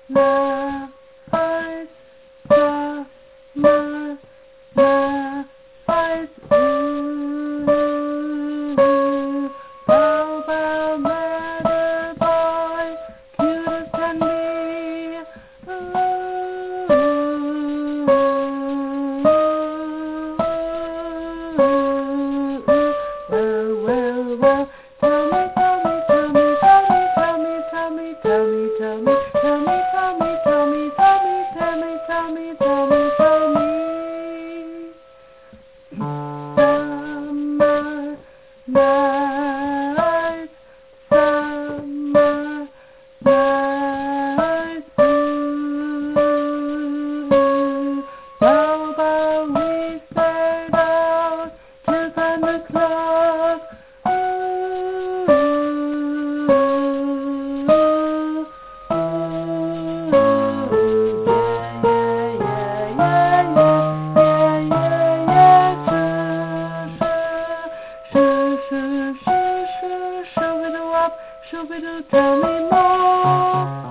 la, eyes, summer, la, eyes, bow, bow, letter boy, cute as can be, well, tell me, summer nights, bow, bow, we stayed out till 10 o'clock. Shoo-be-doo, tell me more.